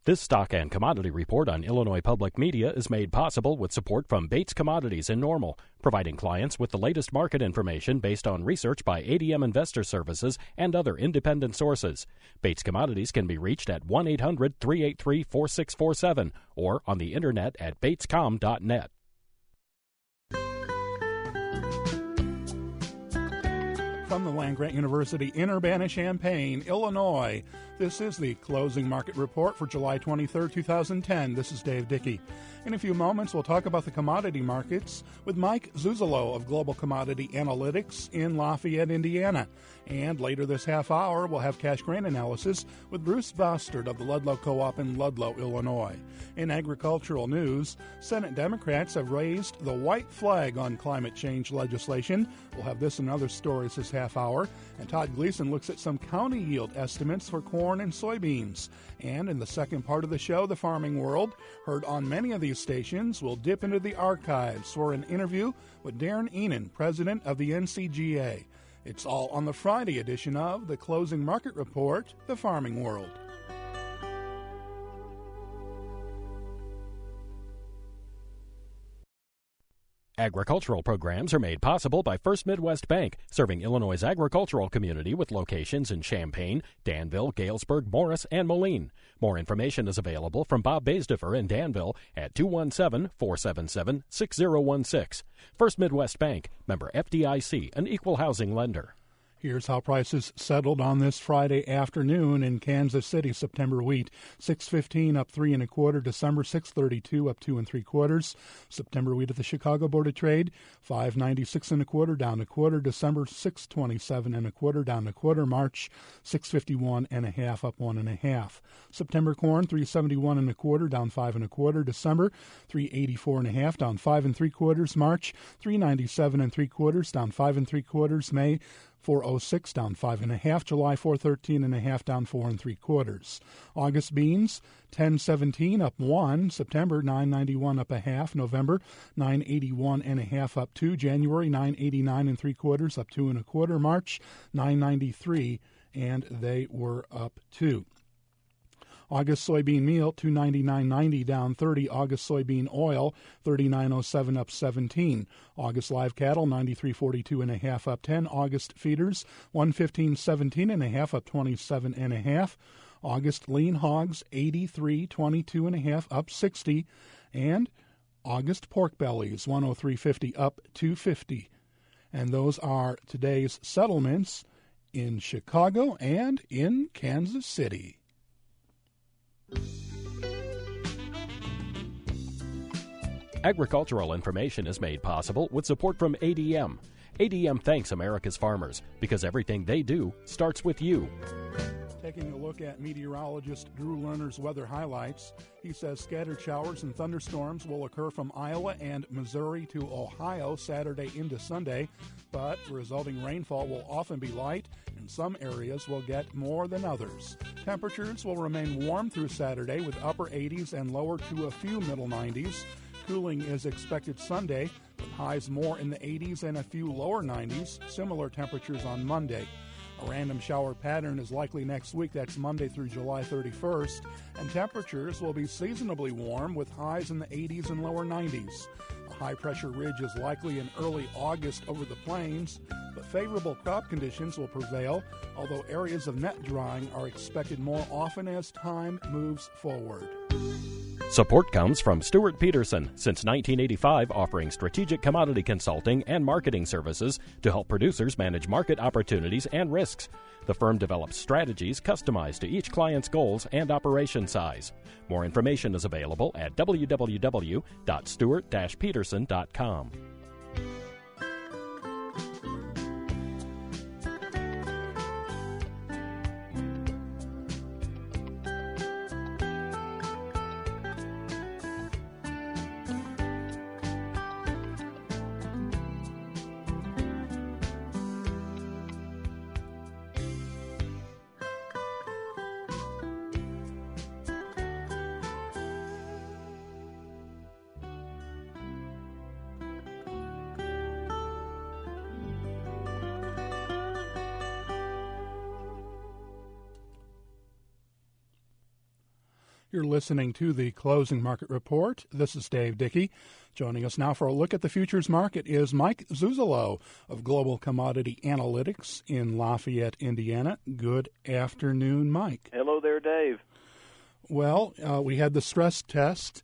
This stock and commodity report on Illinois Public Media is made possible with support from Bates Commodities in Normal, providing clients with the latest market information based on research by ADM Investor Services and other independent sources. Bates Commodities can be reached at 1-800-383-4647 or on the internet at batescom.net. From the Land-Grant University in Urbana-Champaign, Illinois, this is the Closing Market Report for July 23, 2010. This is Dave Dickey. In a few moments, we'll talk about the commodity markets with Mike Zuzolo of Global Commodity Analytics in Lafayette, Indiana. And later this half hour, we'll have cash grain analysis with Bruce Bostard of the Ludlow Co-op in Ludlow, Illinois. In agricultural news, Senate Democrats have raised the white flag on climate change legislation. We'll have this and other stories this half hour. And Todd Gleason looks at some county yield estimates for corn and soybeans. And in the second part of the show, The Farming World, heard on many of these stations, we'll dip into the archives for an interview with Darren Enan, president of the NCGA. It's all on the Friday edition of the Closing Market Report, The Farming World. Agricultural programs are made possible by First Midwest Bank, serving Illinois' agricultural community with locations in Champaign, Danville, Galesburg, Morris, and Moline. More information is available from Bob Baisdefer in Danville at 217-477-6016. First Midwest Bank, member FDIC, an equal housing lender. Here's how prices settled on this Friday afternoon in Kansas City. September wheat, $6.15 up 3 1/4. December $6.32 up 2 3/4. September wheat at the Chicago Board of Trade, $5.96 1/4 down 1/4. December $6.27 1/4 down 1/4. March $6.51 1/2 up 1 1/2. September corn $3.71 1/4 down 5 1/4. December $3.84 1/2 down 5 3/4. March $3.97 3/4 down 5 3/4. May $4.06 down 5 1/2. July $4.13 1/2 down 4 3/4. August beans $10.17 up 1. September $9.91 up 1/2. November $9.81 1/2 up 2. January $9.89 3/4 up 2 1/4. March $9.93 and they were up 2. August soybean meal, $2.99.90 down 30. August soybean oil, $39.07 up 17. August live cattle, $93.42 1/2 up 10. August feeders, $115.17 1/2 up 27 1/2. August lean hogs, $83.22 1/2 up 60. And August pork bellies, $103.50 up 250. And those are today's settlements in Chicago and in Kansas City. Agricultural information is made possible with support from ADM. ADM thanks America's farmers because everything they do starts with you. Taking a look at meteorologist Drew Lerner's weather highlights, he says scattered showers and thunderstorms will occur from Iowa and Missouri to Ohio Saturday into Sunday, but resulting rainfall will often be light, and some areas will get more than others. Temperatures will remain warm through Saturday with upper 80s and lower to a few middle 90s. Cooling is expected Sunday, with highs more in the 80s and a few lower 90s, similar temperatures on Monday. A random shower pattern is likely next week, that's Monday through July 31st, and temperatures will be seasonably warm with highs in the 80s and lower 90s. A high-pressure ridge is likely in early August over the plains, but favorable crop conditions will prevail, although areas of net drying are expected more often as time moves forward. Support comes from Stuart Peterson, since 1985 offering strategic commodity consulting and marketing services to help producers manage market opportunities and risks. The firm develops strategies customized to each client's goals and operation size. More information is available at www.stuart-peterson.com. You're listening to the Closing Market Report. This is Dave Dickey. Joining us now for a look at the futures market is Mike Zuzolo of Global Commodity Analytics in Lafayette, Indiana. Good afternoon, Mike. Hello there, Dave. Well, we had the stress test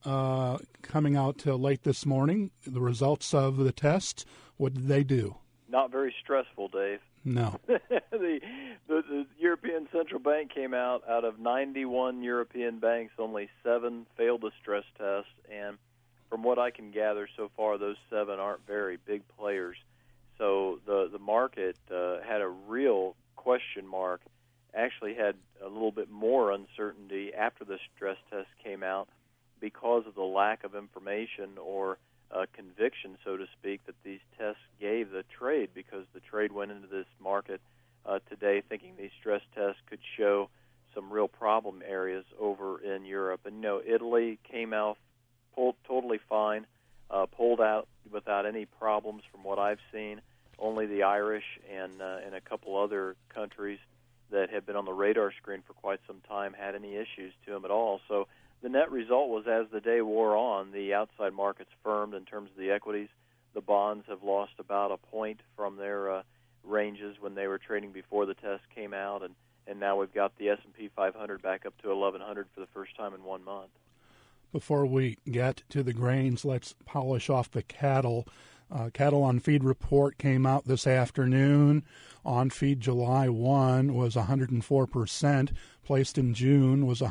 coming out late this morning. The results of the test, what did they do? Not very stressful, Dave. No. the European Central Bank came out of 91 European banks, only 7 failed the stress test, and from what I can gather so far, those 7 aren't very big players. So the market had a real question mark, actually had a little bit more uncertainty after the stress test came out because of the lack of information or conviction, so to speak, that these tests gave the trade, because the trade went into this market today thinking these stress tests could show some real problem areas over in Europe. And, Italy came out totally fine, pulled out without any problems from what I've seen. Only the Irish and a couple other countries that have been on the radar screen for quite some time had any issues to them at all. So the net result was, as the day wore on, the outside markets firmed in terms of the equities. The bonds have lost about a point from their ranges when they were trading before the test came out, and now we've got the S&P 500 back up to 1,100 for the first time in 1 month. Before we get to the grains, let's polish off the cattle. Cattle on feed report came out this afternoon. On feed July 1 was 104%. Placed in June was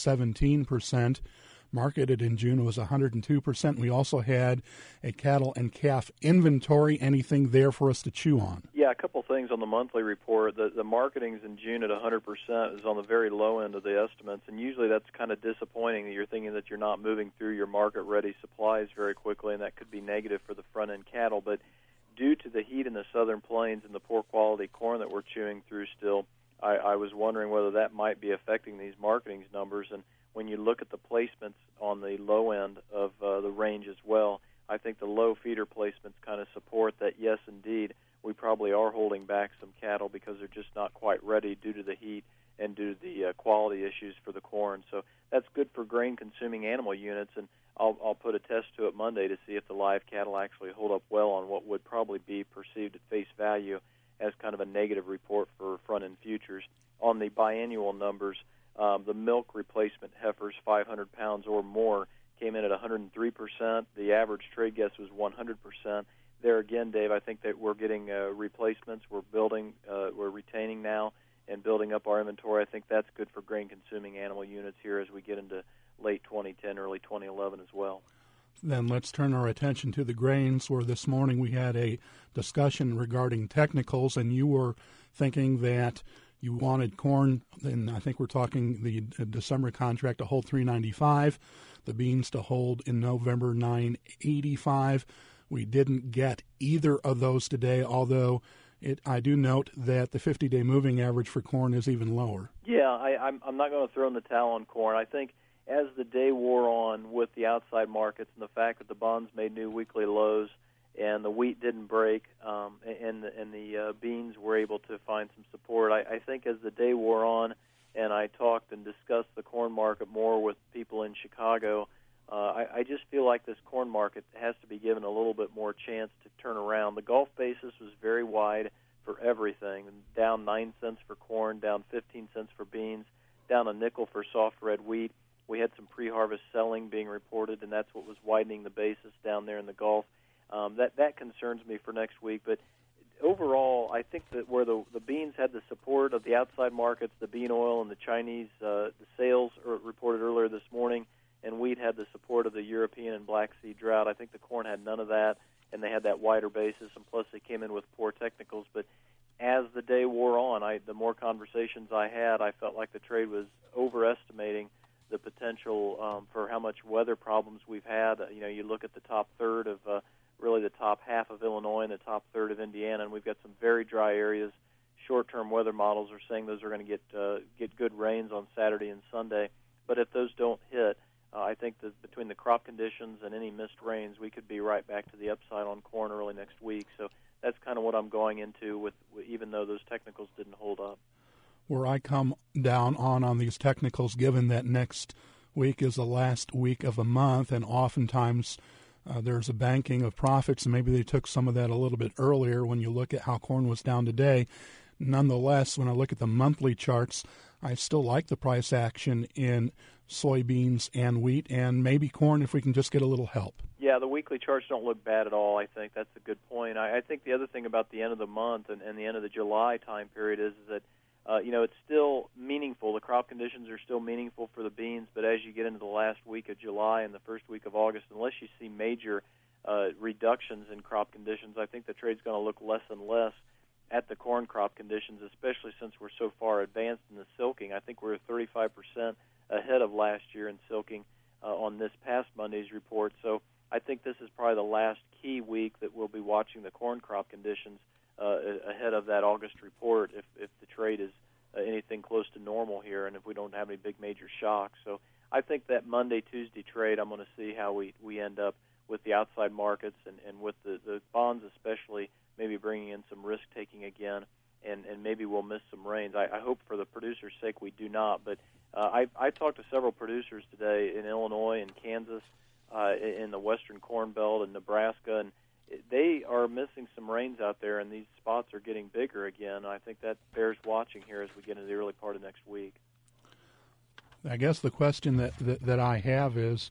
117%. Marketed in June was 102%. We also had a cattle and calf inventory. Anything there for us to chew on? Yeah, a couple things on the monthly report. The marketings in June at 100% is on the very low end of the estimates, and usually that's kind of disappointing. You're thinking that you're not moving through your market-ready supplies very quickly, and that could be negative for the front-end cattle. But due to the heat in the southern plains and the poor quality corn that we're chewing through still, I was wondering whether that might be affecting these marketings numbers. And when you look at the placements on the low end of the range as well, I think the low feeder placements kind of support that, yes, indeed, we probably are holding back some cattle because they're just not quite ready due to the heat and due to the quality issues for the corn. So that's good for grain-consuming animal units, and I'll put a test to it Monday to see if the live cattle actually hold up well on what would probably be perceived at face value as kind of a negative report for front-end futures. On the biannual numbers, the milk replacement heifers, 500 pounds or more, came in at 103%. The average trade guess was 100%. There again, Dave, I think that we're getting replacements. We're building, we're retaining now and building up our inventory. I think that's good for grain-consuming animal units here as we get into late 2010, early 2011 as well. Then let's turn our attention to the grains, where this morning we had a discussion regarding technicals, and you were thinking that you wanted corn, and I think we're talking the December contract to hold 395, the beans to hold in November 985. We didn't get either of those today, although I do note that the 50-day moving average for corn is even lower. Yeah, I'm not going to throw in the towel on corn. I think as the day wore on with the outside markets and the fact that the bonds made new weekly lows and the wheat didn't break and the beans were able to find some support, I think as the day wore on and I talked and discussed the corn market more with people in Chicago, I just feel like this corn market has to be given a little bit more chance to turn around. The Gulf basis was very wide for everything, down 9 cents for corn, down 15 cents for beans, down a nickel for soft red wheat. We had some pre-harvest selling being reported, and that's what was widening the basis down there in the Gulf. That concerns me for next week. But overall, I think that where the beans had the support of the outside markets, the bean oil and the Chinese, the sales reported earlier this morning, and wheat had the support of the European and Black Sea drought. I think the corn had none of that, and they had that wider basis, and plus they came in with poor technicals. But as the day wore on, the more conversations I had, I felt like the trade was overestimating the potential for how much weather problems we've had. You look at the top third of really the top half of Illinois and the top third of Indiana, and we've got some very dry areas. Short-term weather models are saying those are going to get good rains on Saturday and Sunday. But if those don't hit, I think that between the crop conditions and any missed rains, we could be right back to the upside on corn early next week. So that's kind of what I'm going into with even though those technicals didn't hold up. where I come down on these technicals, given that next week is the last week of a month, and oftentimes there's a banking of profits, and maybe they took some of that a little bit earlier when you look at how corn was down today. Nonetheless, when I look at the monthly charts, I still like the price action in soybeans and wheat, and maybe corn if we can just get a little help. Yeah, the weekly charts don't look bad at all, I think. That's a good point. I think the other thing about the end of the month and the end of the July time period is that, it's still meaningful. The crop conditions are still meaningful for the beans, but as you get into the last week of July and the first week of August, unless you see major reductions in crop conditions, I think the trade's going to look less and less at the corn crop conditions, especially since we're so far advanced in the silking. I think we're 35% ahead of last year in silking on this past Monday's report. So I think this is probably the last key week that we'll be watching the corn crop conditions ahead of that August report if the trade is anything close to normal here and if we don't have any big major shocks. So I think that Monday, Tuesday trade, I'm going to see how we end up with the outside markets and with the bonds especially, maybe bringing in some risk-taking again, and maybe we'll miss some rains. I hope for the producers' sake we do not, but I talked to several producers today in Illinois and Kansas, in the western Corn Belt and Nebraska, and they are missing some rains out there, and these spots are getting bigger again. I think that bears watching here as we get into the early part of next week. I guess the question that I have is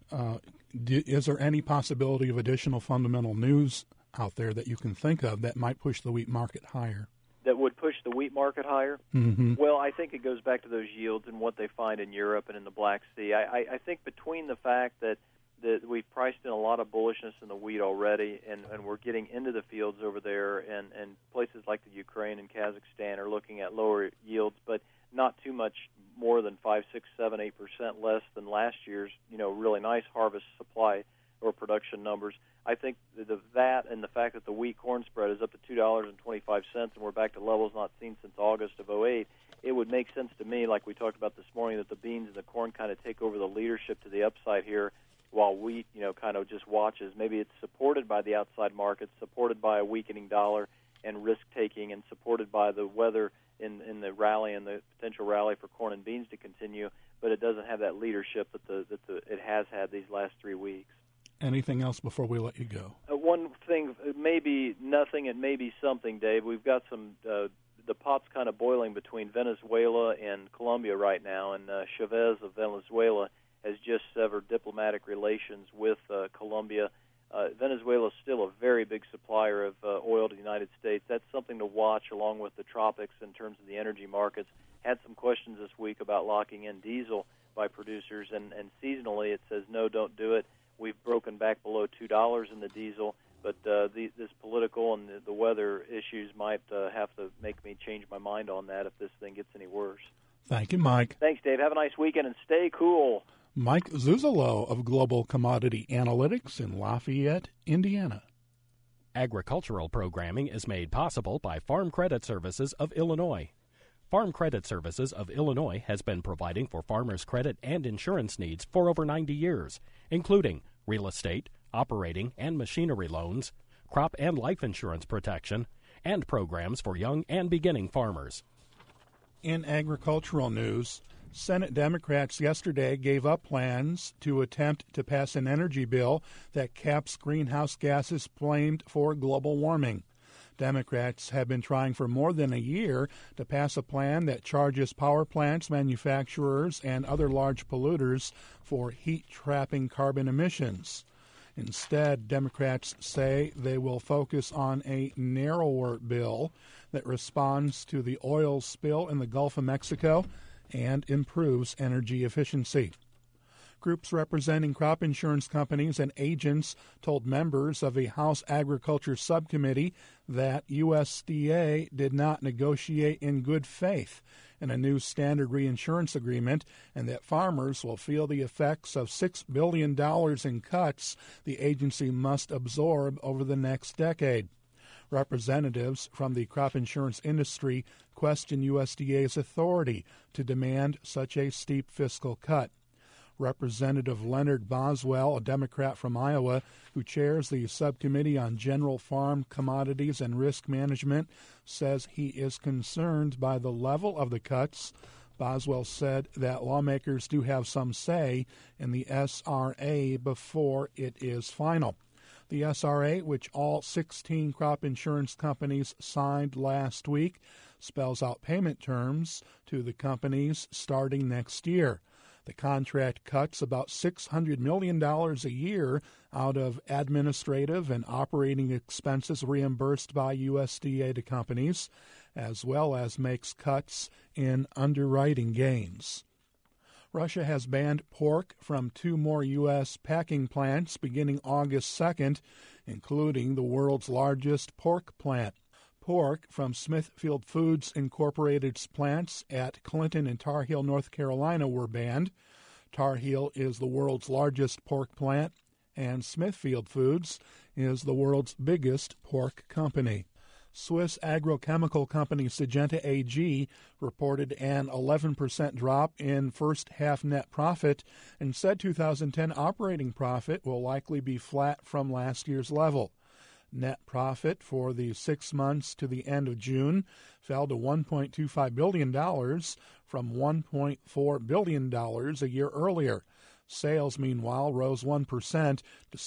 there any possibility of additional fundamental news out there that you can think of that might push the wheat market higher? That would push the wheat market higher? Mm-hmm. Well, I think it goes back to those yields and what they find in Europe and in the Black Sea. I think between the fact that we've priced in a lot of bullishness in the wheat already, and we're getting into the fields over there, and places like the Ukraine and Kazakhstan are looking at lower yields, but not too much more than 5, 6, 7, 8% less than last year's, really nice harvest supply or production numbers. I think that and the fact that the wheat-corn spread is up to $2.25 and we're back to levels not seen since August of 2008, it would make sense to me, like we talked about this morning, that the beans and the corn kind of take over the leadership to the upside here while wheat, kind of just watches. Maybe it's supported by the outside markets, supported by a weakening dollar and risk-taking, and supported by the weather in the rally and the potential rally for corn and beans to continue, but it doesn't have that leadership that it has had these last 3 weeks. Anything else before we let you go? One thing, maybe nothing and maybe something, Dave. We've got the pot's kind of boiling between Venezuela and Colombia right now, and Chavez of Venezuela has just severed diplomatic relations with Colombia. Venezuela is still a very big supplier of oil to the United States. That's something to watch along with the tropics in terms of the energy markets. Had some questions this week about locking in diesel by producers, and seasonally it says, no, don't do it. We've broken back below $2 in the diesel, but this political and the weather issues might have to make me change my mind on that if this thing gets any worse. Thank you, Mike. Thanks, Dave. Have a nice weekend and stay cool. Mike Zuzolo of Global Commodity Analytics in Lafayette, Indiana. Agricultural programming is made possible by Farm Credit Services of Illinois. Farm Credit Services of Illinois has been providing for farmers' credit and insurance needs for over 90 years, including real estate, operating and machinery loans, crop and life insurance protection, and programs for young and beginning farmers. In agricultural news, Senate Democrats yesterday gave up plans to attempt to pass an energy bill that caps greenhouse gases blamed for global warming. Democrats have been trying for more than a year to pass a plan that charges power plants, manufacturers, and other large polluters for heat-trapping carbon emissions. Instead, Democrats say they will focus on a narrower bill that responds to the oil spill in the Gulf of Mexico and improves energy efficiency. Groups representing crop insurance companies and agents told members of a House Agriculture Subcommittee that USDA did not negotiate in good faith in a new standard reinsurance agreement, and that farmers will feel the effects of $6 billion in cuts the agency must absorb over the next decade. Representatives from the crop insurance industry question USDA's authority to demand such a steep fiscal cut. Representative Leonard Boswell, a Democrat from Iowa, who chairs the Subcommittee on General Farm Commodities and Risk Management, says he is concerned by the level of the cuts. Boswell said that lawmakers do have some say in the SRA before it is final. The SRA, which all 16 crop insurance companies signed last week, spells out payment terms to the companies starting next year. The contract cuts about $600 million a year out of administrative and operating expenses reimbursed by USDA to companies, as well as makes cuts in underwriting gains. Russia has banned pork from 2 more U.S. packing plants beginning August 2nd, including the world's largest pork plant. Pork from Smithfield Foods Incorporated's plants at Clinton and Tar Heel, North Carolina were banned. Tar Heel is the world's largest pork plant, and Smithfield Foods is the world's biggest pork company. Swiss agrochemical company Syngenta AG reported an 11% drop in first-half net profit and said 2010 operating profit will likely be flat from last year's level. Net profit for the 6 months to the end of June fell to $1.25 billion from $1.4 billion a year earlier. Sales, meanwhile, rose 1% to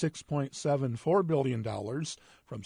$6.74 billion from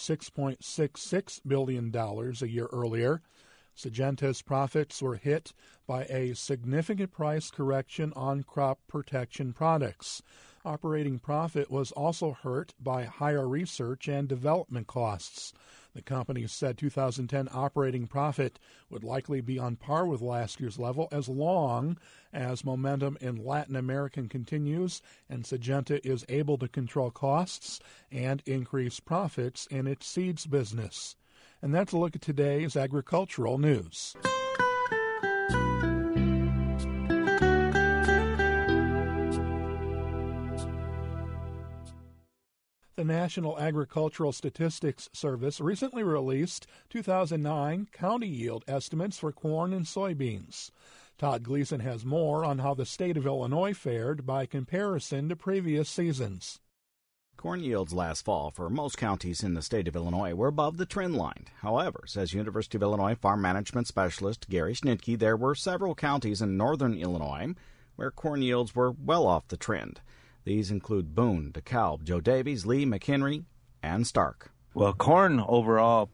$6.66 billion a year earlier. Syngenta's profits were hit by a significant price correction on crop protection products. Operating profit was also hurt by higher research and development costs. The company said 2010 operating profit would likely be on par with last year's level as long as momentum in Latin America continues and Syngenta is able to control costs and increase profits in its seeds business. And that's a look at today's agricultural news. The National Agricultural Statistics Service recently released 2009 county yield estimates for corn and soybeans. Todd Gleason has more on how the state of Illinois fared by comparison to previous seasons. Corn yields last fall for most counties in the state of Illinois were above the trend line. However, says University of Illinois farm management specialist Gary Schnitke, there were several counties in northern Illinois where corn yields were well off the trend. These include Boone, DeKalb, Joe Davies, Lee, McHenry, and Stark. Well, corn overall,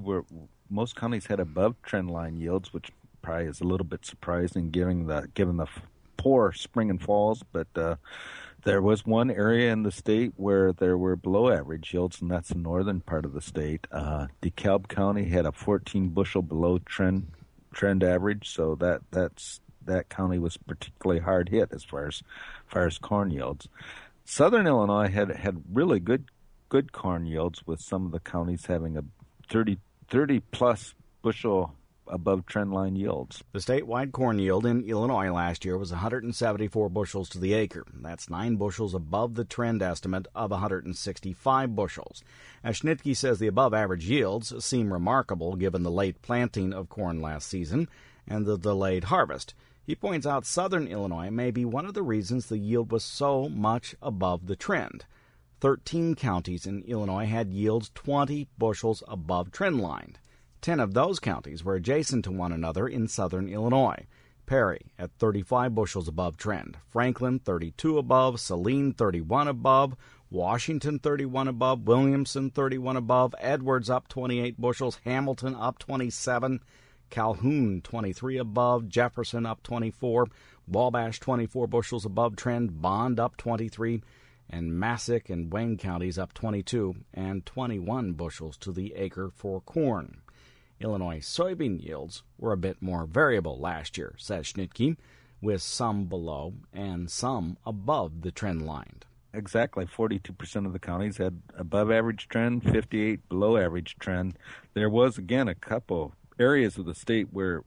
most counties had above trend line yields, which probably is a little bit surprising given the poor spring and falls. But there was one area in the state where there were below average yields, and that's the northern part of the state. DeKalb County had a 14 bushel below trend average, so that county was particularly hard hit as far as corn yields. Southern Illinois had really good corn yields, with some of the counties having a 30 plus bushel above trend line yields. The statewide corn yield in Illinois last year was 174 bushels to the acre. That's 9 bushels above the trend estimate of 165 bushels. As Schnitke says, the above average yields seem remarkable given the late planting of corn last season and the delayed harvest. He points out southern Illinois may be one of the reasons the yield was so much above the trend. 13 counties in Illinois had yields 20 bushels above trend line. 10 of those counties were adjacent to one another in southern Illinois. Perry at 35 bushels above trend, Franklin 32 above, Saline 31 above, Washington 31 above, Williamson 31 above, Edwards up 28 bushels, Hamilton up 27, Calhoun 23 above, Jefferson up 24, Wabash 24 bushels above trend, Bond up 23, and Massac and Wayne counties up 22 and 21 bushels to the acre for corn. Illinois soybean yields were a bit more variable last year, says Schnitke, with some below and some above the trend line. Exactly, 42% of the counties had above average trend, 58 below average trend. There was, again, a couple areas of the state where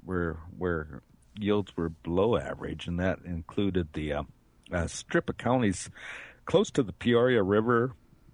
yields were below average, and that included the strip of counties close to the Peoria River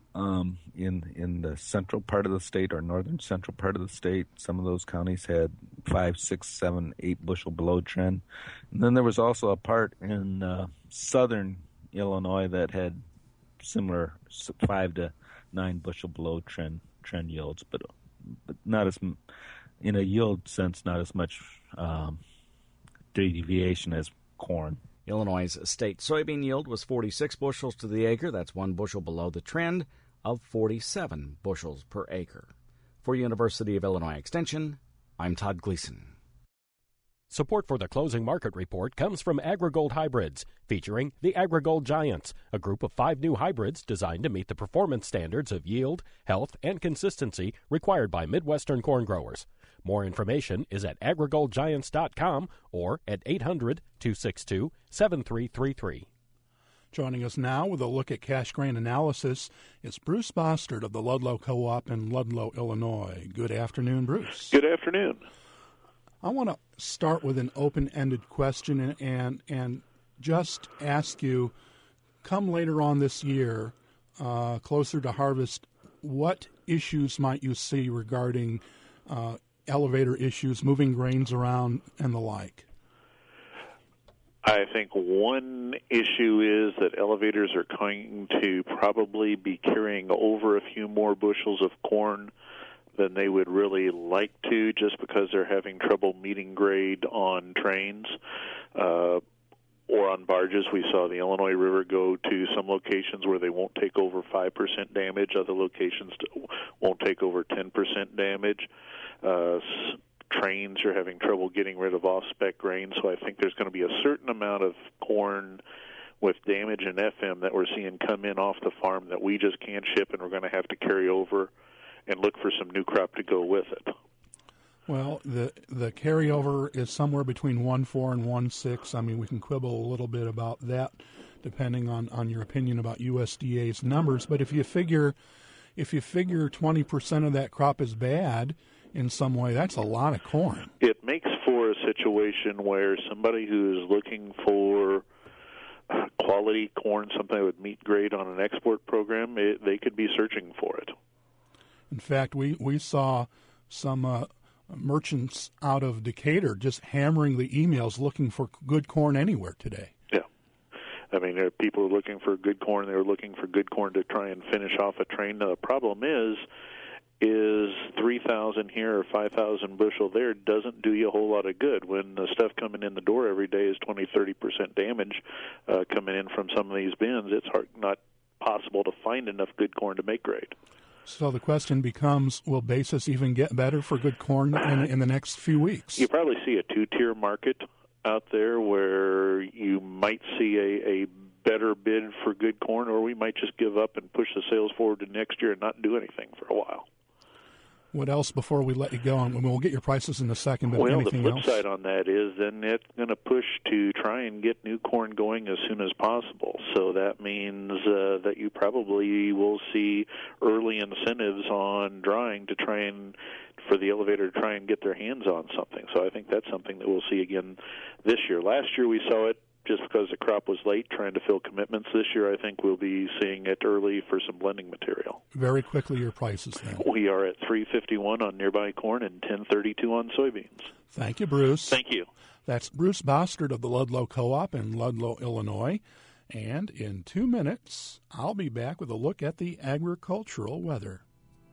in the central part of the state or northern central part of the state. Some of those counties had 5, 6, 7, 8 bushel below trend. And then there was also a part in southern Illinois that had similar 5 to 9 bushel below trend yields, but not as, in a yield sense, not as much deviation as corn. Illinois' state soybean yield was 46 bushels to the acre. That's 1 bushel below the trend of 47 bushels per acre. For University of Illinois Extension, I'm Todd Gleason. Support for the closing market report comes from AgriGold Hybrids, featuring the AgriGold Giants, a group of 5 new hybrids designed to meet the performance standards of yield, health, and consistency required by Midwestern corn growers. More information is at agrigoldgiants.com or at 800-262-7333. Joining us now with a look at cash grain analysis is Bruce Bostard of the Ludlow Co-op in Ludlow, Illinois. Good afternoon, Bruce. Good afternoon. I want to start with an open-ended question and just ask you, come later on this year, closer to harvest, what issues might you see regarding elevator issues, moving grains around, and the like? I think one issue is that elevators are going to probably be carrying over a few more bushels of corn than they would really like to, just because they're having trouble meeting grade on trains or on barges. We saw the Illinois River go to some locations where they won't take over 5% damage. Other locations won't take over 10% damage. Trains are having trouble getting rid of off-spec grain, so I think there's going to be a certain amount of corn with damage in FM that we're seeing come in off the farm that we just can't ship, and we're going to have to carry over and look for some new crop to go with it. Well, the carryover is somewhere between 1.4 and 1.6. I mean, we can quibble a little bit about that, depending on your opinion about USDA's numbers. But if you figure 20% of that crop is bad in some way, that's a lot of corn. It makes for a situation where somebody who is looking for quality corn, something that would meet grade on an export program, they could be searching for it. In fact, we saw some merchants out of Decatur just hammering the emails looking for good corn anywhere today. Yeah. I mean, people are looking for good corn. They're looking for good corn to try and finish off a train. Now, the problem is 3,000 here or 5,000 bushel there doesn't do you a whole lot of good when the stuff coming in the door every day is 20-30% damage coming in from some of these bins. It's not possible to find enough good corn to make grade. So the question becomes, will basis even get better for good corn in the next few weeks? You probably see a two-tier market out there where you might see a better bid for good corn, or we might just give up and push the sales forward to next year and not do anything for a while. What else before we let you go? And we'll get your prices in a second, but anything else? Well, the flip side on that is then it's going to push to try and get new corn going as soon as possible. So that means that you probably will see early incentives on drying to try and for the elevator to try and get their hands on something. So I think that's something that we'll see again this year. Last year we saw it just because the crop was late, trying to fill commitments. This year I think we'll be seeing it early for some blending material. Very quickly, your prices then. We are at $3.51 on nearby corn and $10.32 on soybeans. Thank you, Bruce. Thank you. That's Bruce Bostard of the Ludlow Co-op in Ludlow, Illinois. And in 2 minutes, I'll be back with a look at the agricultural weather.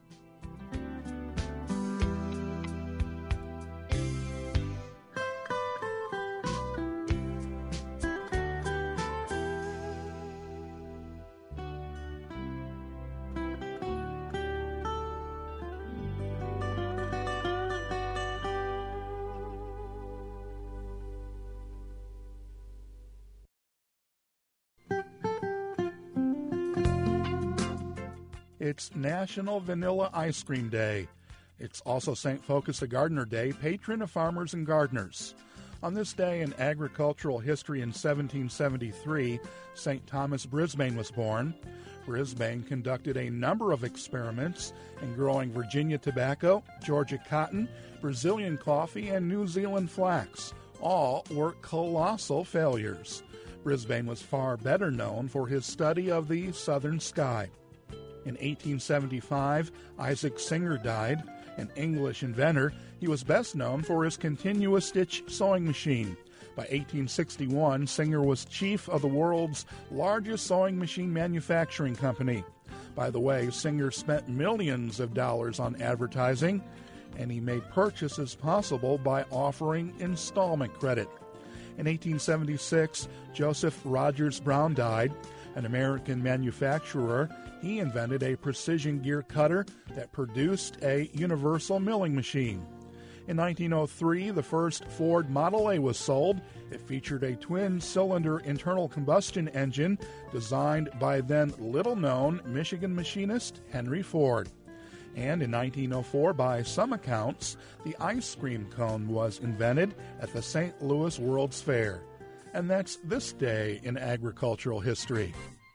It's National Vanilla Ice Cream Day. It's also St. Focus the Gardener Day, patron of farmers and gardeners. On this day in agricultural history in 1773, St. Thomas Brisbane was born. Brisbane conducted a number of experiments in growing Virginia tobacco, Georgia cotton, Brazilian coffee, and New Zealand flax. All were colossal failures. Brisbane was far better known for his study of the southern sky. In 1875, Isaac Singer died. An English inventor, he was best known for his continuous stitch sewing machine. By 1861, Singer was chief of the world's largest sewing machine manufacturing company. By the way, Singer spent millions of dollars on advertising, and he made purchases possible by offering installment credit. In 1876, Joseph Rogers Brown died. An American manufacturer, he invented a precision gear cutter that produced a universal milling machine. In 1903, the first Ford Model A was sold. It featured a twin-cylinder internal combustion engine designed by then little-known Michigan machinist Henry Ford. And in 1904, by some accounts, the ice cream cone was invented at the St. Louis World's Fair. And that's this day in agricultural history.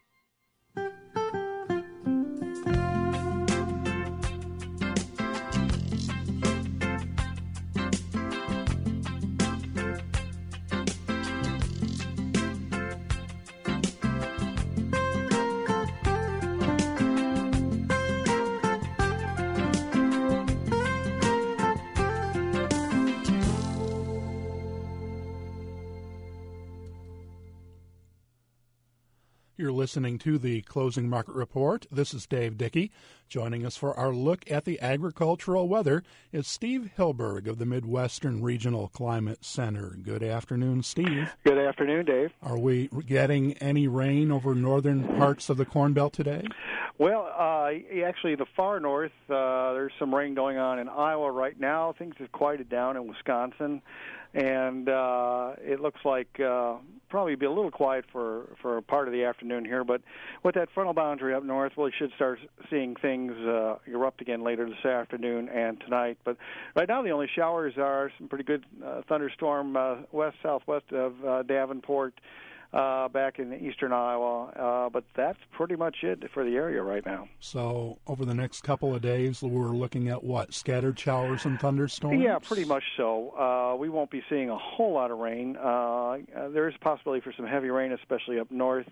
You're listening to the Closing Market Report. This is Dave Dickey. Joining us for our look at the agricultural weather is Steve Hilberg of the Midwestern Regional Climate Center. Good afternoon, Steve. Good afternoon, Dave. Are we getting any rain over northern parts of the Corn Belt today? Well, actually, the far north, there's some rain going on in Iowa right now. Things have quieted down in Wisconsin, and it looks like probably be a little quiet for part of the afternoon here. But with that frontal boundary up north, we should start seeing things erupt again later this afternoon and tonight. But right now, the only showers are some pretty good thunderstorm southwest of Davenport, back in eastern Iowa, but that's pretty much it for the area right now. So over the next couple of days, we're looking at what, scattered showers and thunderstorms? Yeah, pretty much so. We won't be seeing a whole lot of rain. There is a possibility for some heavy rain, especially up north.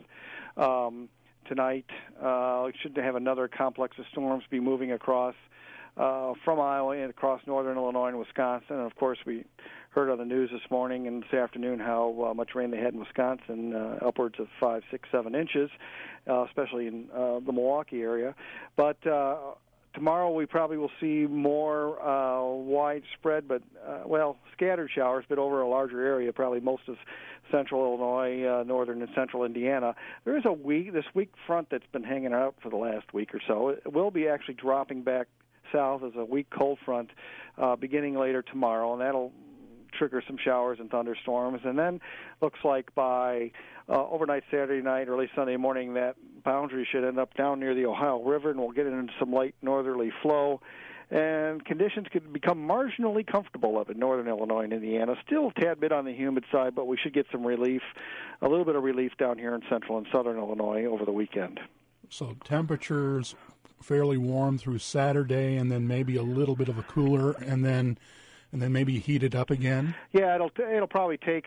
Tonight, we should have another complex of storms be moving across from Iowa and across northern Illinois and Wisconsin. And, of course, we heard on the news this morning and this afternoon how much rain they had in Wisconsin, upwards of 5, 6, 7 inches, especially in the Milwaukee area. But tomorrow we probably will see more widespread, but, scattered showers, but over a larger area, probably most of central Illinois, northern and central Indiana. There is this weak front that's been hanging out for the last week or so. It will be actually dropping back south as a weak cold front beginning later tomorrow, and that'll trigger some showers and thunderstorms. And then looks like by overnight Saturday night, early Sunday morning, that boundary should end up down near the Ohio River, and we'll get into some light northerly flow. And conditions could become marginally comfortable up in northern Illinois and Indiana. Still a tad bit on the humid side, but we should get some relief, a little bit of relief down here in central and southern Illinois over the weekend. So temperatures fairly warm through Saturday, and then maybe a little bit of a cooler, and then maybe heat it up again? Yeah, it'll probably take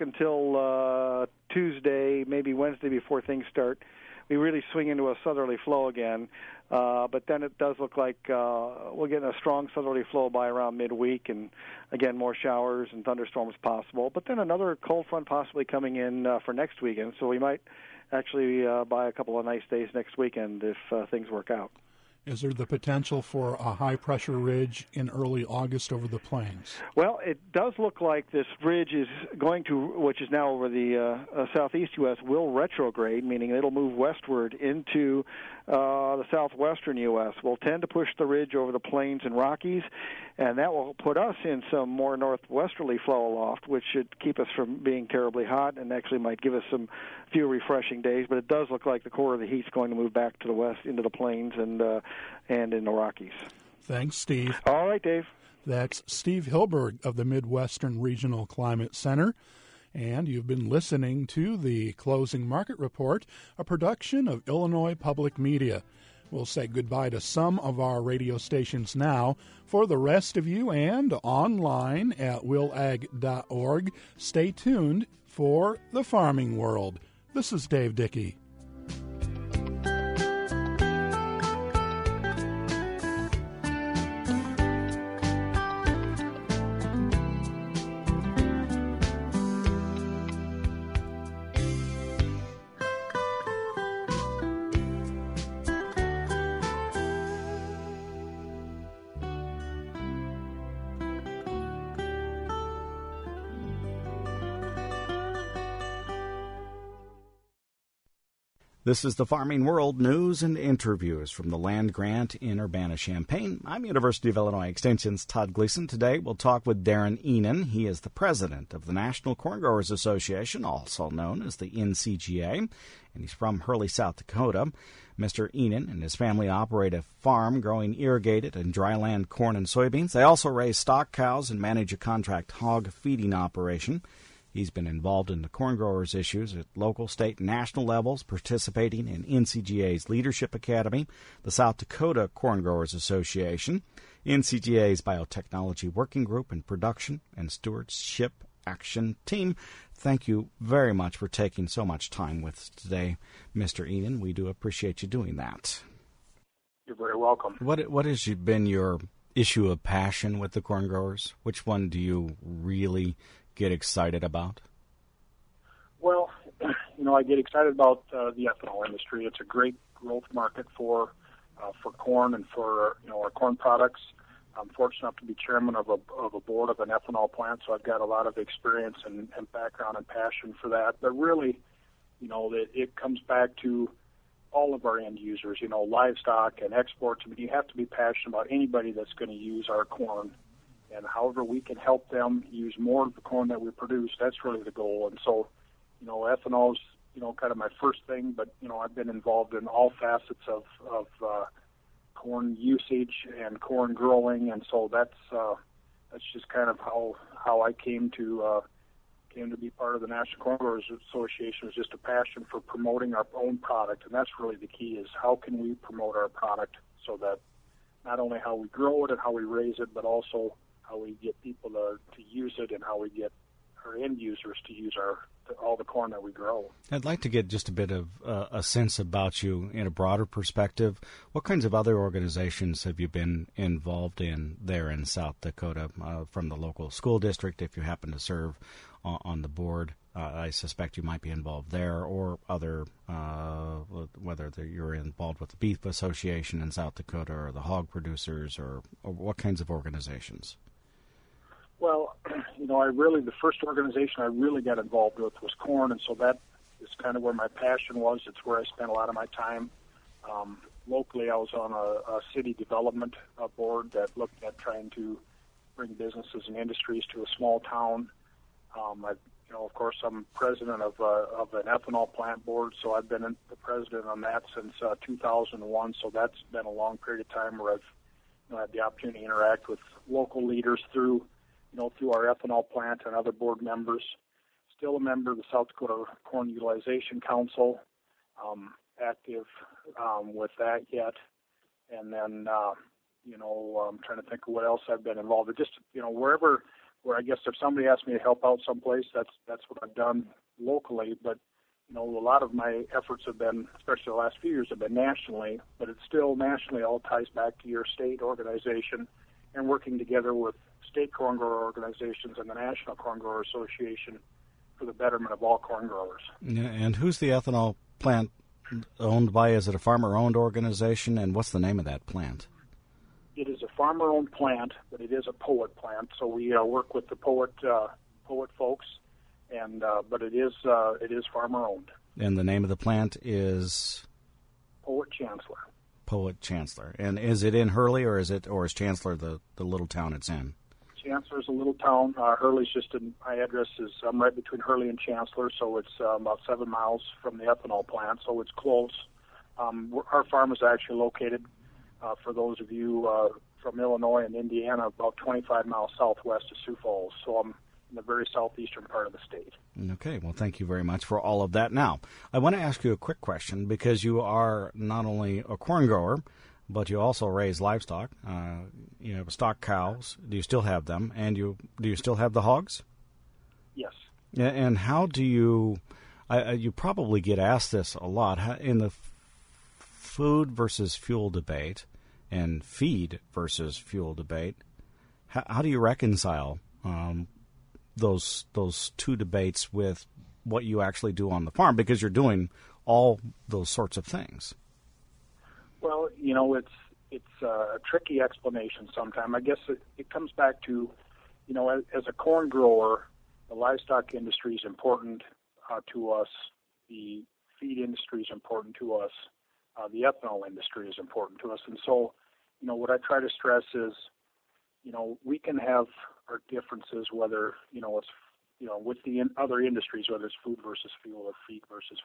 until Tuesday, maybe Wednesday before things start. We really swing into a southerly flow again, but then it does look like we'll get a strong southerly flow by around midweek, and again, more showers and thunderstorms possible. But then another cold front possibly coming in for next weekend, so we might actually buy a couple of nice days next weekend if things work out. Is there the potential for a high-pressure ridge in early August over the plains? Well, it does look like this ridge is going to, which is now over the southeast U.S., will retrograde, meaning it'll move westward into the southwestern U.S. We'll tend to push the ridge over the plains and Rockies, and that will put us in some more northwesterly flow aloft, which should keep us from being terribly hot and actually might give us some few refreshing days. But it does look like the core of the heat's going to move back to the west into the plains and in the Rockies. Thanks, Steve. All right, Dave. That's Steve Hilberg of the Midwestern Regional Climate Center. And you've been listening to the Closing Market Report, a production of Illinois Public Media. We'll say goodbye to some of our radio stations now. For the rest of you and online at willag.org, stay tuned for The Farming World. This is Dave Dickey. This is the Farming World news and interviews from the land grant in Urbana-Champaign. I'm University of Illinois Extension's Todd Gleason. Today we'll talk with Darren Enan. He is the president of the National Corn Growers Association, also known as the NCGA, and he's from Hurley, South Dakota. Mr. Enan and his family operate a farm growing irrigated and dryland corn and soybeans. They also raise stock cows and manage a contract hog feeding operation. He's been involved in the corn growers' issues at local, state, and national levels, participating in NCGA's Leadership Academy, the South Dakota Corn Growers Association, NCGA's Biotechnology Working Group, and Production and Stewardship Action Team. Thank you very much for taking so much time with us today, Mr. Enan. We do appreciate you doing that. You're very welcome. What has been your issue of passion with the corn growers? Which one do you really get excited about? Well, I get excited about the ethanol industry. It's a great growth market for corn and for our corn products. I'm fortunate enough to be chairman of a board of an ethanol plant, so I've got a lot of experience and background and passion for that. But really, it comes back to all of our end users, livestock and exports. I mean, you have to be passionate about anybody that's going to use our corn. And however we can help them use more of the corn that we produce, that's really the goal. And so, ethanol is, kind of my first thing, but, I've been involved in all facets of corn usage and corn growing. And so that's just kind of how I came to be part of the National Corn Growers Association. Was just a passion for promoting our own product. And that's really the key, is how can we promote our product so that not only how we grow it and how we raise it, but also how we get people to use it and how we get our end users to use all the corn that we grow. I'd like to get just a bit of a sense about you in a broader perspective. What kinds of other organizations have you been involved in there in South Dakota, from the local school district, if you happen to serve on the board? I suspect you might be involved there, or other, whether you're involved with the Beef Association in South Dakota or the hog producers, or what kinds of organizations? Well, the first organization I really got involved with was corn, and so that is kind of where my passion was. It's where I spent a lot of my time. Locally, I was on a city development board that looked at trying to bring businesses and industries to a small town. Of course, I'm president of an ethanol plant board, so I've been the president on that since 2001. So that's been a long period of time where I've had the opportunity to interact with local leaders through our ethanol plant and other board members. Still a member of the South Dakota Corn Utilization Council, active with that yet. And then, I'm trying to think of what else I've been involved in. Just, where I guess if somebody asks me to help out someplace, that's what I've done locally. But, a lot of my efforts have been, especially the last few years, have been nationally, but it's still nationally all ties back to your state organization and working together with state corn grower organizations and the National Corn Grower Association for the betterment of all corn growers. Yeah, and who's the ethanol plant owned by? Is it a farmer-owned organization, and what's the name of that plant? It is a farmer-owned plant, but it is a POET plant. So we work with the POET folks, and but it is farmer-owned. And the name of the plant is POET Chancellor. POET Chancellor. And is it in Hurley, or is Chancellor the little town it's in? Chancellor is a little town. Hurley's my address is right between Hurley and Chancellor, so it's about 7 miles from the ethanol plant, so it's close. Our farm is actually located, for those of you from Illinois and Indiana, about 25 miles southwest of Sioux Falls. So I'm in the very southeastern part of the state. Okay, well, thank you very much for all of that. Now, I want to ask you a quick question, because you are not only a corn grower, but you also raise livestock. You have stock cows. Do you still have them? And do you still have the hogs? Yes. And how do you? You probably get asked this a lot in the food versus fuel debate and feed versus fuel debate. How do you reconcile those two debates with what you actually do on the farm, because you're doing all those sorts of things? Well, it's a tricky explanation sometimes. I guess it comes back to, as a corn grower, the livestock industry is important to us. The feed industry is important to us. The ethanol industry is important to us. And so, what I try to stress is, we can have our differences, whether, it's, with the other industries, whether it's food versus fuel or feed versus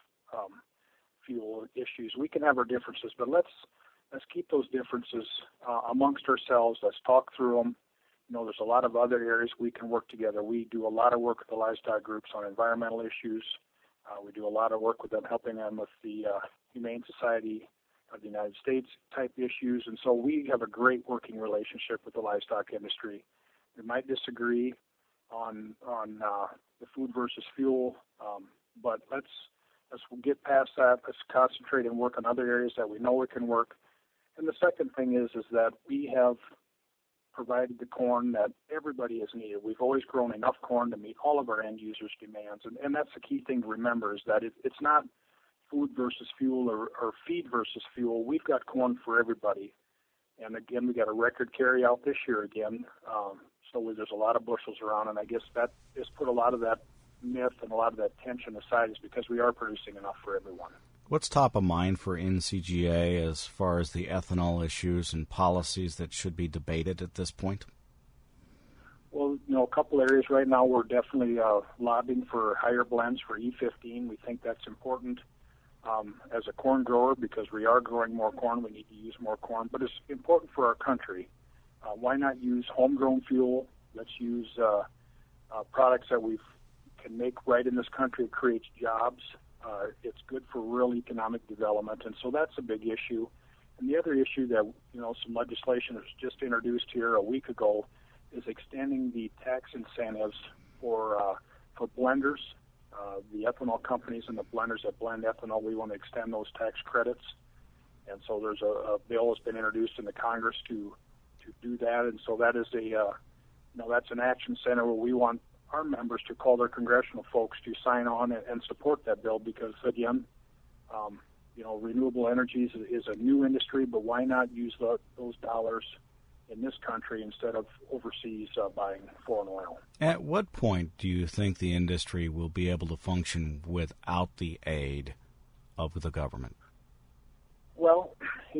fuel issues. We can have our differences, but let's keep those differences amongst ourselves. Let's talk through them. There's a lot of other areas we can work together. We do a lot of work with the livestock groups on environmental issues. We do a lot of work with them, helping them with the Humane Society of the United States type issues. And so we have a great working relationship with the livestock industry. We might disagree on the food versus fuel, but let's get past that. Let's concentrate and work on other areas that we know we can work. And the second thing is that we have provided the corn that everybody has needed. We've always grown enough corn to meet all of our end users' demands, and that's the key thing to remember, is that it's not food versus fuel or feed versus fuel. We've got corn for everybody. And again, we got a record carry out this year again, so there's a lot of bushels around, and I guess that has put a lot of that myth and a lot of that tension aside, is because we are producing enough for everyone. What's top of mind for NCGA as far as the ethanol issues and policies that should be debated at this point? Well, a couple areas right now, we're definitely lobbying for higher blends for E15. We think that's important as a corn grower, because we are growing more corn. We need to use more corn, but it's important for our country. Why not use homegrown fuel? Let's use products that we can make right in this country. It creates jobs. It's good for rural economic development, and so that's a big issue. And the other issue that, some legislation was just introduced here a week ago is extending the tax incentives for blenders, the ethanol companies and the blenders that blend ethanol. We want to extend those tax credits. And so there's a bill that's been introduced in the Congress to do that. And so that is that's an action center where we want our members to call their congressional folks to sign on and support that bill, because, again, renewable energies is a new industry, but why not use those dollars in this country instead of overseas buying foreign oil? At what point do you think the industry will be able to function without the aid of the government? Well,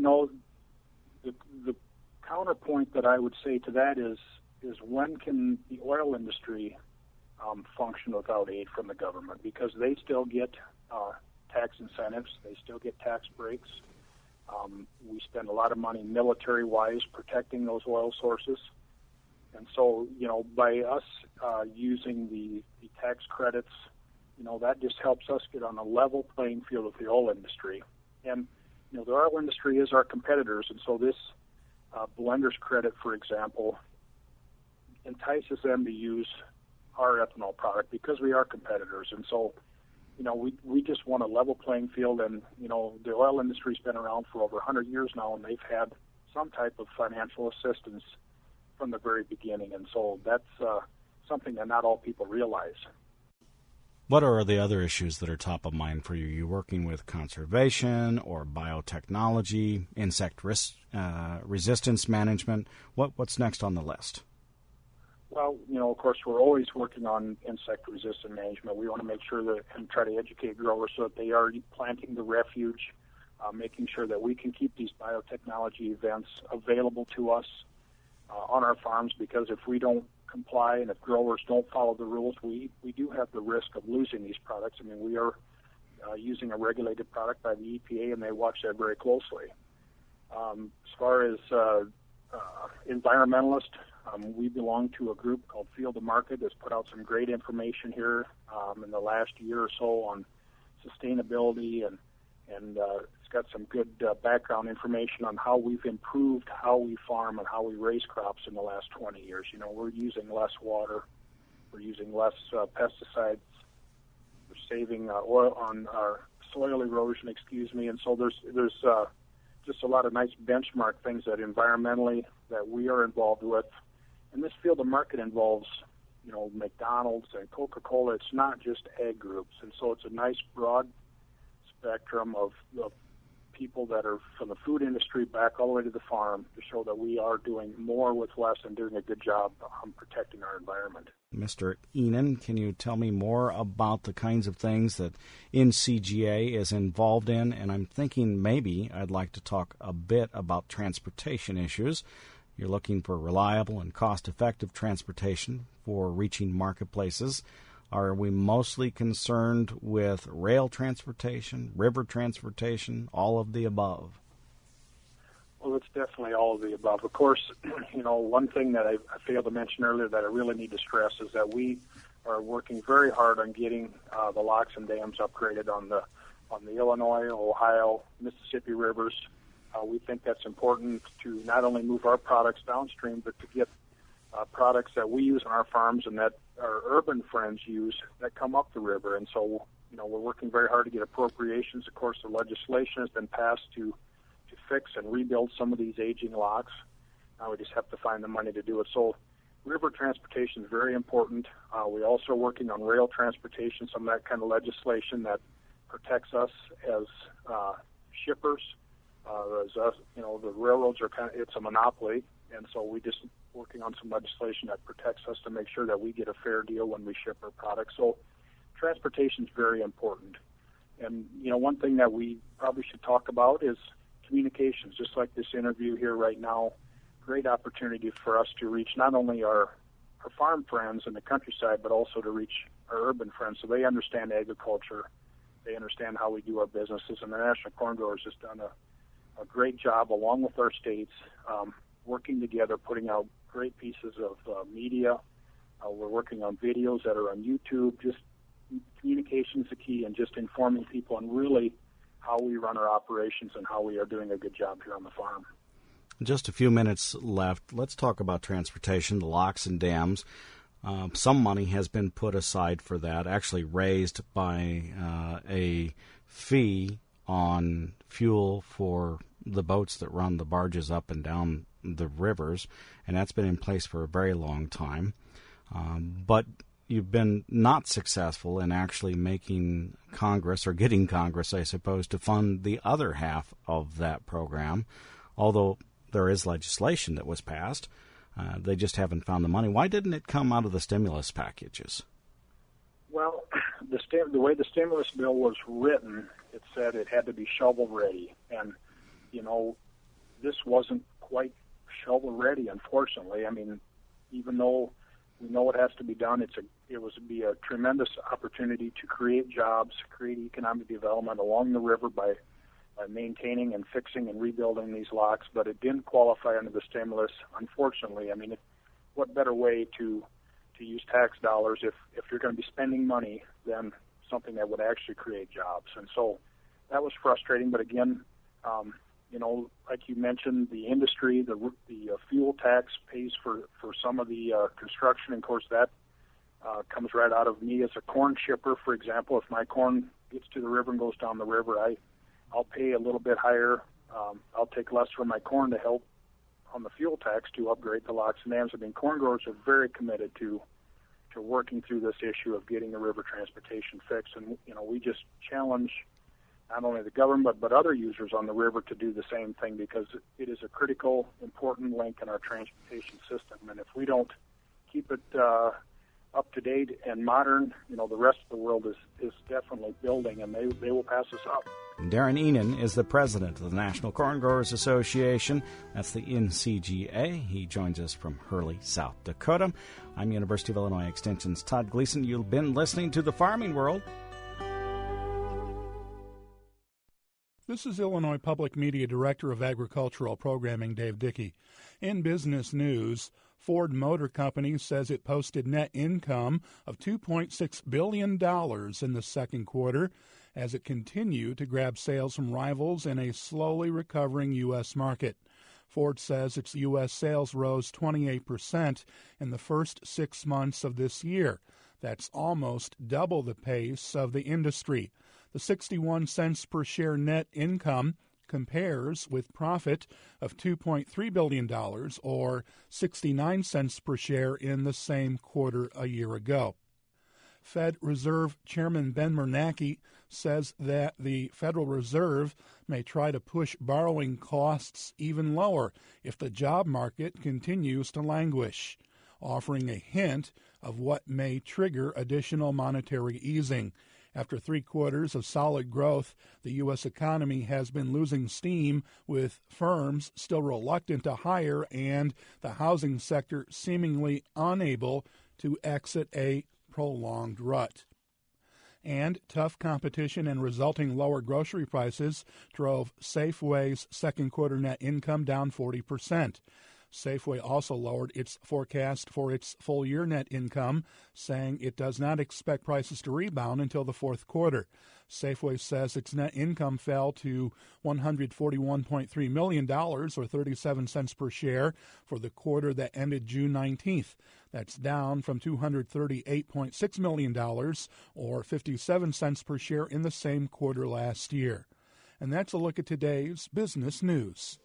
the counterpoint that I would say to that is when can the oil industry function without aid from the government? Because they still get tax incentives, they still get tax breaks. We spend a lot of money military-wise protecting those oil sources. And so, by us using the tax credits, that just helps us get on a level playing field with the oil industry. And, the oil industry is our competitors, and so this blender's credit, for example, entices them to use our ethanol product because we are competitors. And so, we just want a level playing field, and, the oil industry's been around for over 100 years now, and they've had some type of financial assistance from the very beginning. And so that's something that not all people realize. What are the other issues that are top of mind for you? You're working with conservation or biotechnology, insect resistance management. What's next on the list? Well, of course, we're always working on insect-resistant management. We want to make sure that and try to educate growers so that they are planting the refuge, making sure that we can keep these biotechnology events available to us on our farms, because if we don't comply and if growers don't follow the rules, we do have the risk of losing these products. I mean, we are using a regulated product by the EPA, and they watch that very closely. As far as environmentalists, we belong to a group called Field to Market that's put out some great information here in the last year or so on sustainability, and it's got some good background information on how we've improved how we farm and how we raise crops in the last 20 years. We're using less water, we're using less pesticides, we're saving oil on our soil erosion, and so there's just a lot of nice benchmark things that environmentally that we are involved with. And this Field to Market involves, McDonald's and Coca-Cola. It's not just ag groups. And so it's a nice broad spectrum of people that are from the food industry back all the way to the farm to show that we are doing more with less and doing a good job on protecting our environment. Mr. Ihnen, can you tell me more about the kinds of things that NCGA is involved in? And I'm thinking maybe I'd like to talk a bit about transportation issues. You're looking for reliable and cost-effective transportation for reaching marketplaces. Are we mostly concerned with rail transportation, river transportation, all of the above? Well, it's definitely all of the above. Of course, one thing that I failed to mention earlier that I really need to stress is that we are working very hard on getting the locks and dams upgraded on the Illinois, Ohio, Mississippi rivers. We think that's important to not only move our products downstream, but to get products that we use on our farms and that our urban friends use that come up the river. And so, we're working very hard to get appropriations. Of course, the legislation has been passed to fix and rebuild some of these aging locks. Now we just have to find the money to do it. So river transportation is very important. We also are working on rail transportation, some of that kind of legislation that protects us as shippers. The railroads are it's a monopoly, and so we just working on some legislation that protects us to make sure that we get a fair deal when we ship our products. So transportation is very important. And, one thing that we probably should talk about is communications, just like this interview here right now. Great opportunity for us to reach not only our farm friends in the countryside, but also to reach our urban friends so they understand agriculture. They understand how we do our businesses. And the National Corn Growers has done a great job, along with our states, working together, putting out great pieces of media. We're working on videos that are on YouTube. Just communication is the key, and just informing people on really how we run our operations and how we are doing a good job here on the farm. Just a few minutes left. Let's talk about transportation, the locks and dams. Some money has been put aside for that, actually raised by a fee on fuel for the boats that run the barges up and down the rivers, and that's been in place for a very long time. But you've been not successful in actually making Congress, or getting Congress, I suppose, to fund the other half of that program, although there is legislation that was passed. They just haven't found the money. Why didn't it come out of the stimulus packages? Well, the way the stimulus bill was written, it said it had to be shovel-ready. And, this wasn't quite shovel-ready, unfortunately. I mean, even though we know it has to be done, it would be a tremendous opportunity to create jobs, create economic development along the river by maintaining and fixing and rebuilding these locks, but it didn't qualify under the stimulus, unfortunately. I mean, what better way to use tax dollars if you're going to be spending money than something that would actually create jobs? And so that was frustrating, but again, like you mentioned, the industry, the fuel tax pays for some of the construction, and of course that comes right out of me as a corn shipper. For example, if my corn gets to the river and goes down the river, I'll pay a little bit higher. I'll take less from my corn to help on the fuel tax to upgrade the locks and dams. I mean, corn growers are very committed to working through this issue of getting the river transportation fixed. And, we just challenge not only the government but other users on the river to do the same thing, because it is a critical, important link in our transportation system. And if we don't keep it up to date and modern, the rest of the world is definitely building, and they will pass us up. Darren Ihnen is the president of the National Corn Growers Association. That's the NCGA. He joins us from Hurley, South Dakota. I'm University of Illinois Extension's Todd Gleason. You've been listening to The Farming World. This is Illinois Public Media Director of Agricultural Programming, Dave Dickey. In business news, Ford Motor Company says it posted net income of $2.6 billion in the second quarter as it continued to grab sales from rivals in a slowly recovering U.S. market. Ford says its U.S. sales rose 28% in the first 6 months of this year. That's almost double the pace of the industry. The 61 cents per share net income compares with profit of $2.3 billion, or 69 cents per share in the same quarter a year ago. Fed Reserve Chairman Ben Bernanke says that the Federal Reserve may try to push borrowing costs even lower if the job market continues to languish, offering a hint of what may trigger additional monetary easing. After 3 quarters of solid growth, the U.S. economy has been losing steam, with firms still reluctant to hire and the housing sector seemingly unable to exit a prolonged rut. And tough competition and resulting lower grocery prices drove Safeway's second quarter net income down 40%. Safeway also lowered its forecast for its full-year net income, saying it does not expect prices to rebound until the fourth quarter. Safeway says its net income fell to $141.3 million, or 37 cents per share, for the quarter that ended June 19th. That's down from $238.6 million, or 57 cents per share in the same quarter last year. And that's a look at today's business news.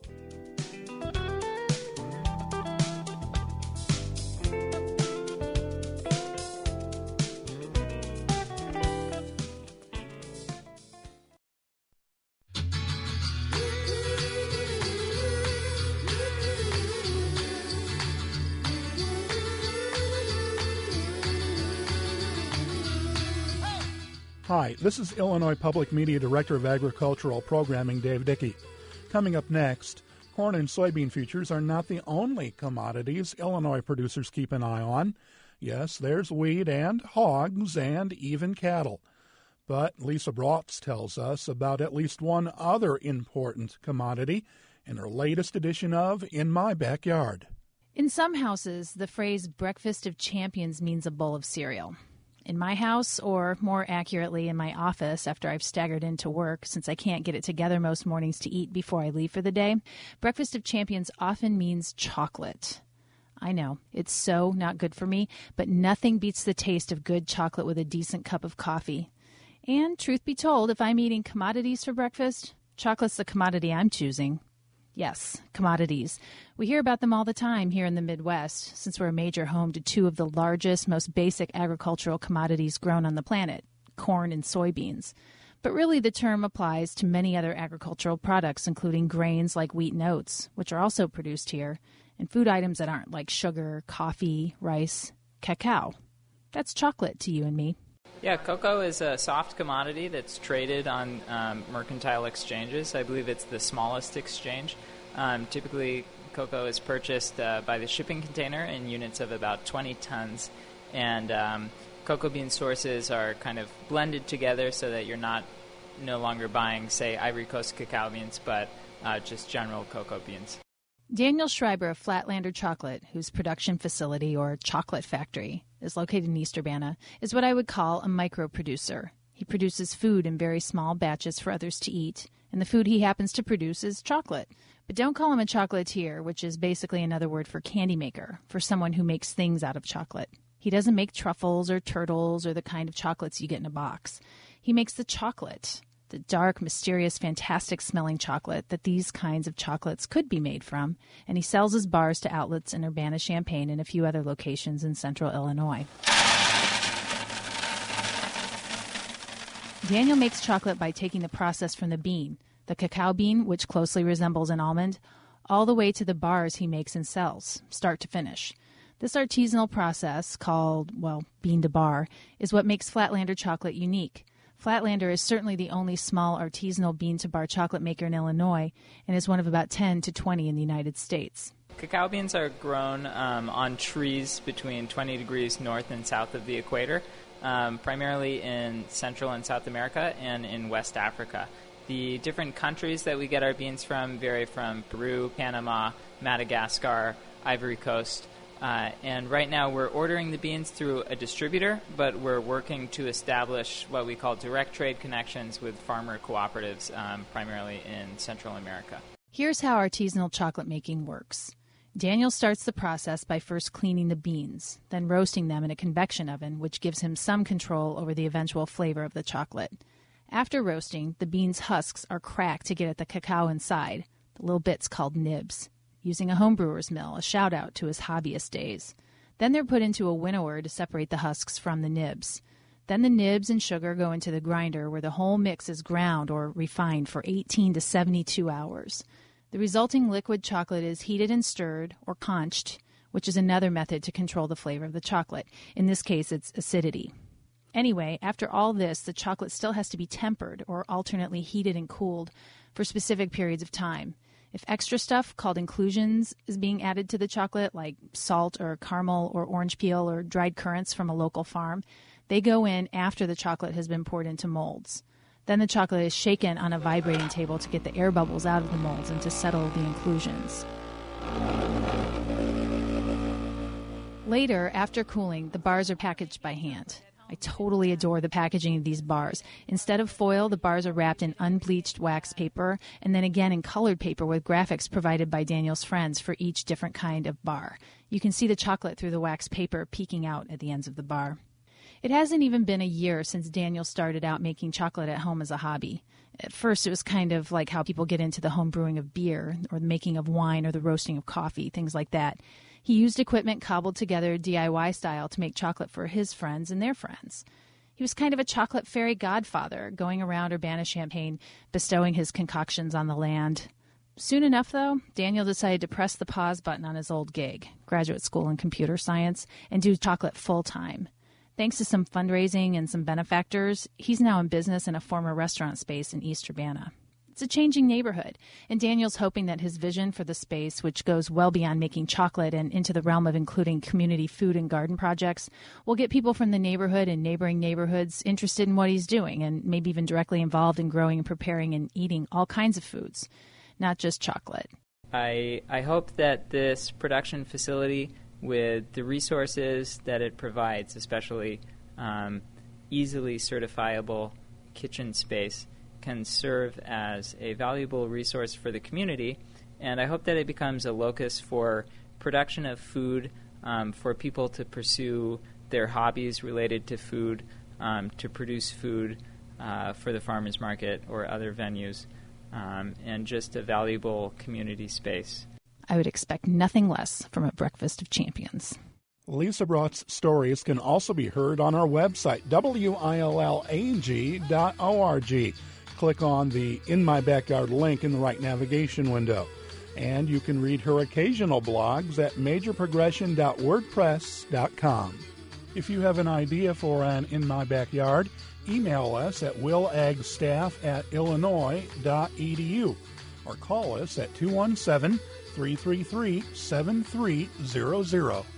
Hi, this is Illinois Public Media Director of Agricultural Programming, Dave Dickey. Coming up next, corn and soybean futures are not the only commodities Illinois producers keep an eye on. Yes, there's wheat and hogs and even cattle. But Lisa Brotz tells us about at least one other important commodity in her latest edition of In My Backyard. In some houses, the phrase breakfast of champions means a bowl of cereal. In my house, or more accurately in my office after I've staggered into work since I can't get it together most mornings to eat before I leave for the day, breakfast of champions often means chocolate. I know, it's so not good for me, but nothing beats the taste of good chocolate with a decent cup of coffee. And truth be told, if I'm eating commodities for breakfast, chocolate's the commodity I'm choosing. Yes, commodities. We hear about them all the time here in the Midwest, since we're a major home to 2 of the largest, most basic agricultural commodities grown on the planet, corn and soybeans. But really the term applies to many other agricultural products, including grains like wheat and oats, which are also produced here, and food items that aren't, like sugar, coffee, rice, cacao. That's chocolate to you and me. Yeah, cocoa is a soft commodity that's traded on mercantile exchanges. I believe it's the smallest exchange. Typically, cocoa is purchased by the shipping container in units of about 20 tons. And cocoa bean sources are kind of blended together so that you're no longer buying, say, Ivory Coast cacao beans, but just general cocoa beans. Daniel Schreiber of Flatlander Chocolate, whose production facility, or chocolate factory, is located in East Urbana, is what I would call a micro-producer. He produces food in very small batches for others to eat, and the food he happens to produce is chocolate. But don't call him a chocolatier, which is basically another word for candy maker, for someone who makes things out of chocolate. He doesn't make truffles or turtles or the kind of chocolates you get in a box. He makes the chocolate, the dark, mysterious, fantastic-smelling chocolate that these kinds of chocolates could be made from, and he sells his bars to outlets in Urbana-Champaign and a few other locations in central Illinois. Daniel makes chocolate by taking the process from the bean, the cacao bean, which closely resembles an almond, all the way to the bars he makes and sells, start to finish. This artisanal process, called, bean to bar, is what makes Flatlander Chocolate unique. Flatlander is certainly the only small artisanal bean-to-bar chocolate maker in Illinois and is one of about 10 to 20 in the United States. Cacao beans are grown on trees between 20 degrees north and south of the equator, primarily in Central and South America and in West Africa. The different countries that we get our beans from vary from Peru, Panama, Madagascar, Ivory Coast. And right now we're ordering the beans through a distributor, but we're working to establish what we call direct trade connections with farmer cooperatives, primarily in Central America. Here's how artisanal chocolate making works. Daniel starts the process by first cleaning the beans, then roasting them in a convection oven, which gives him some control over the eventual flavor of the chocolate. After roasting, the beans' husks are cracked to get at the cacao inside, the little bits called nibs. Using a homebrewer's mill, a shout-out to his hobbyist days. Then they're put into a winnower to separate the husks from the nibs. Then the nibs and sugar go into the grinder where the whole mix is ground or refined for 18 to 72 hours. The resulting liquid chocolate is heated and stirred or conched, which is another method to control the flavor of the chocolate. In this case, it's acidity. Anyway, after all this, the chocolate still has to be tempered or alternately heated and cooled for specific periods of time. If extra stuff called inclusions is being added to the chocolate, like salt or caramel or orange peel or dried currants from a local farm, they go in after the chocolate has been poured into molds. Then the chocolate is shaken on a vibrating table to get the air bubbles out of the molds and to settle the inclusions. Later, after cooling, the bars are packaged by hand. I totally adore the packaging of these bars. Instead of foil, the bars are wrapped in unbleached wax paper and then again in colored paper with graphics provided by Daniel's friends for each different kind of bar. You can see the chocolate through the wax paper peeking out at the ends of the bar. It hasn't even been a year since Daniel started out making chocolate at home as a hobby. At first, it was kind of like how people get into the home brewing of beer or the making of wine or the roasting of coffee, things like that. He used equipment cobbled together DIY style to make chocolate for his friends and their friends. He was kind of a chocolate fairy godfather, going around Urbana-Champaign, bestowing his concoctions on the land. Soon enough, though, Daniel decided to press the pause button on his old gig, graduate school in computer science, and do chocolate full-time. Thanks to some fundraising and some benefactors, he's now in business in a former restaurant space in East Urbana. It's a changing neighborhood, and Daniel's hoping that his vision for the space, which goes well beyond making chocolate and into the realm of including community food and garden projects, will get people from the neighborhood and neighboring neighborhoods interested in what he's doing and maybe even directly involved in growing and preparing and eating all kinds of foods, not just chocolate. I hope that this production facility, with the resources that it provides, especially easily certifiable kitchen space, can serve as a valuable resource for the community. And I hope that it becomes a locus for production of food, for people to pursue their hobbies related to food, to produce food for the farmers market or other venues, and just a valuable community space. I would expect nothing less from a Breakfast of Champions. Lisa Brought's stories can also be heard on our website, WILLAG.org. Click on the In My Backyard link in the right navigation window. And you can read her occasional blogs at majorprogression.wordpress.com. If you have an idea for an In My Backyard, email us at willagstaff@illinois.edu or call us at 217-333-7300.